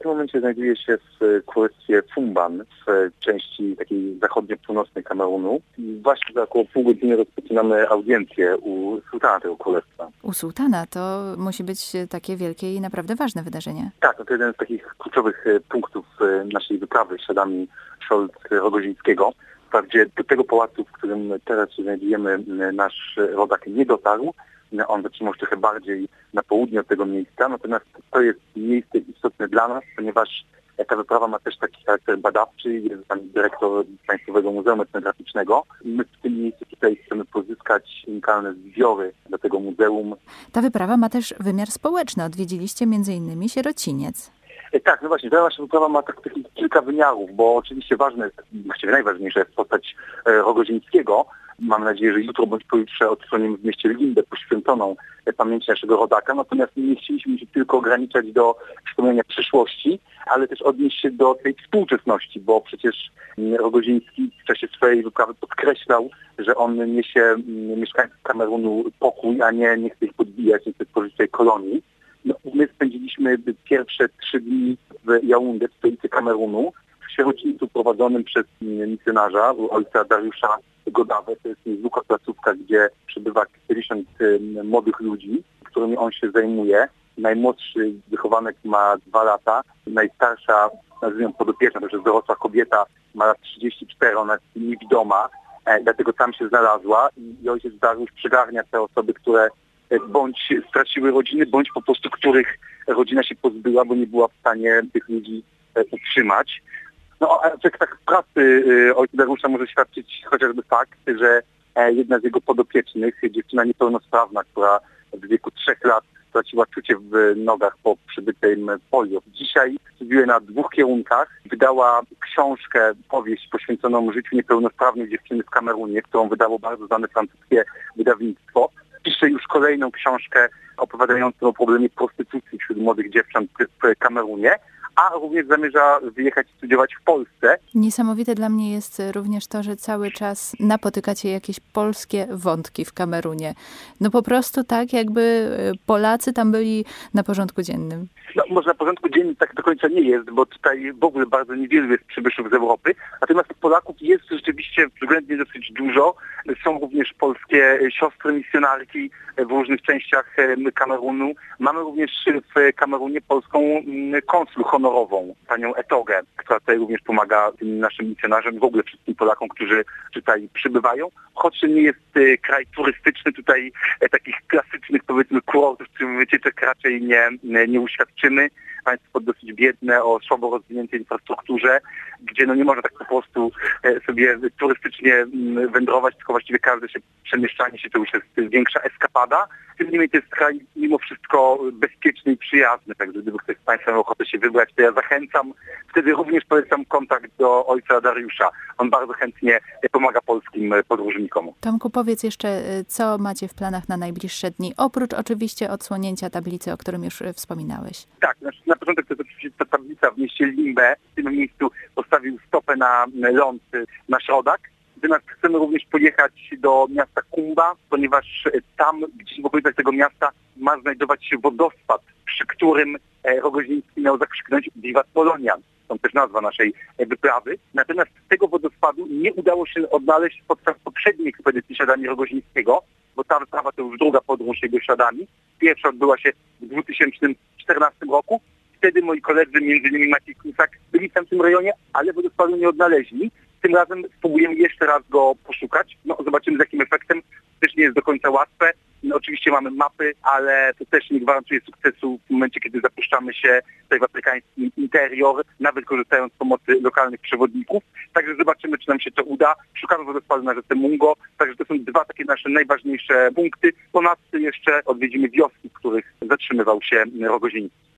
tym momencie znajduję się w królestwie Fumban, w części takiej zachodnio-północnej Kamerunu. I właśnie za około pół godziny rozpoczynamy audiencję u sułtana tego królestwa. U sułtana to musi być takie wielkie i naprawdę ważne wydarzenie. Tak, to jeden z takich kluczowych punktów naszej wyprawy śladami Scholz-Rogozińskiego. Wprawdzie do tego pałacu, w którym teraz się znajdujemy, nasz rodak nie dotarł. On zatrzymał się trochę bardziej na południe od tego miejsca, natomiast to jest miejsce istotne dla nas, ponieważ ta wyprawa ma też taki charakter badawczy. Jest pan dyrektor Państwowego Muzeum Etnograficznego. My w tym miejscu tutaj chcemy pozyskać unikalne zbiory do tego muzeum. Ta wyprawa ma też wymiar społeczny. Odwiedziliście m.in. sierociniec. Tak, no właśnie, ta nasza wyprawa ma takich kilka wymiarów, bo oczywiście ważne jest, właściwie najważniejsza jest postać Rogozińskiego. Mam nadzieję, że jutro bądź pojutrze odsłonimy w mieście Limbę poświęconą pamięci naszego rodaka, natomiast nie chcieliśmy się tylko ograniczać do wspomnienia przyszłości, ale też odnieść się do tej współczesności, bo przecież Rogoziński w czasie swojej wyprawy podkreślał, że on niesie mieszkańcom Kamerunu pokój, a nie chce ich podbijać, nie chce tworzyć tej kolonii. No, my spędziliśmy pierwsze 3 dni w Jaundę, w stolicy Kamerunu, w sierocińcu prowadzonym przez misjonarza, ojca Dariusza Godawę. To jest niezwykła placówka, gdzie przebywa 50 młodych ludzi, którymi on się zajmuje. Najmłodszy wychowanek ma 2 lata, najstarsza, nazwijmy podopieczna, to jest dorosła kobieta, ma lat 34, ona jest niewidoma, dlatego tam się znalazła i ojciec Dariusz przygarnia te osoby, które bądź straciły rodziny, bądź po prostu których rodzina się pozbyła, bo nie była w stanie tych ludzi utrzymać. No, a tak pracy ojca Dariusza może świadczyć chociażby fakt, że jedna z jego podopiecznych, dziewczyna niepełnosprawna, która w wieku 3 lat straciła czucie w nogach po przybytym polio. Dzisiaj studiuje na 2 kierunkach. Wydała książkę, powieść poświęconą życiu niepełnosprawnej dziewczyny w Kamerunie, którą wydało bardzo znane francuskie wydawnictwo. Pisze już kolejną książkę opowiadającą o problemie prostytucji wśród młodych dziewcząt w Kamerunie, a również zamierza wyjechać studiować w Polsce. Niesamowite dla mnie jest również to, że cały czas napotykacie jakieś polskie wątki w Kamerunie. No po prostu tak, jakby Polacy tam byli na porządku dziennym. No, może na porządku dziennym tak do końca nie jest, bo tutaj w ogóle bardzo niewielu jest przybyszów z Europy. Natomiast Polaków jest rzeczywiście względnie dosyć dużo. Są również polskie siostry misjonarki w różnych częściach Kamerunu. Mamy również w Kamerunie polską konsul honorową, panią Etogę, która tutaj również pomaga tym naszym misjonarzom, w ogóle wszystkim Polakom, którzy tutaj przybywają. Choć nie jest kraj turystyczny, tutaj takich klasycznych, powiedzmy, kurortów czy wycieczek raczej nie uświadczymy. Państwo dosyć biedne, o słabo rozwiniętej infrastrukturze, gdzie no nie można tak po prostu sobie turystycznie wędrować, tylko właściwie każde przemieszczanie się to już jest większa eskapada. Tym niemniej to jest kraj mimo wszystko bezpieczny i przyjazny, także gdyby ktoś z Państwa miał ochotę się wybrać, to ja zachęcam. Wtedy również polecam kontakt do ojca Dariusza. On bardzo chętnie pomaga polskim podróżnikom. Tomku, powiedz jeszcze, co macie w planach na najbliższe dni, oprócz oczywiście odsłonięcia tablicy, o którym już wspominałeś. Tak, na początek to jest oczywiście ta tablica w mieście Limbę. W tym miejscu postawił stopę na ląd nasz rodak. Natomiast chcemy również pojechać do miasta Kumba, ponieważ tam, gdzieś w okolicach tego miasta, ma znajdować się wodospad, przy którym Rogoziński miał zakrzyknąć Vivat Polonia. To też nazwa naszej wyprawy. Natomiast tego wodospadu nie udało się odnaleźć podczas poprzedniej ekspedycji śladami Rogozińskiego, bo ta wyprawa to już druga podróż jego śladami. Pierwsza odbyła się w 2014 roku. Wtedy moi koledzy, m.in. Maciej Klusak, byli w tym rejonie, ale wodospadu nie odnaleźli. Tym razem spróbujemy jeszcze raz go poszukać. No, zobaczymy z jakim efektem. Też nie jest do końca łatwe. No, oczywiście mamy mapy, ale to też nie gwarantuje sukcesu w momencie, kiedy zapuszczamy się tutaj w afrykański interior, nawet korzystając z pomocy lokalnych przewodników. Także zobaczymy, czy nam się to uda. Szukamy wodospadu na rzece Mungo. Także to są 2 takie nasze najważniejsze punkty. Ponadto jeszcze odwiedzimy wioski, w których zatrzymywał się Rogoziński.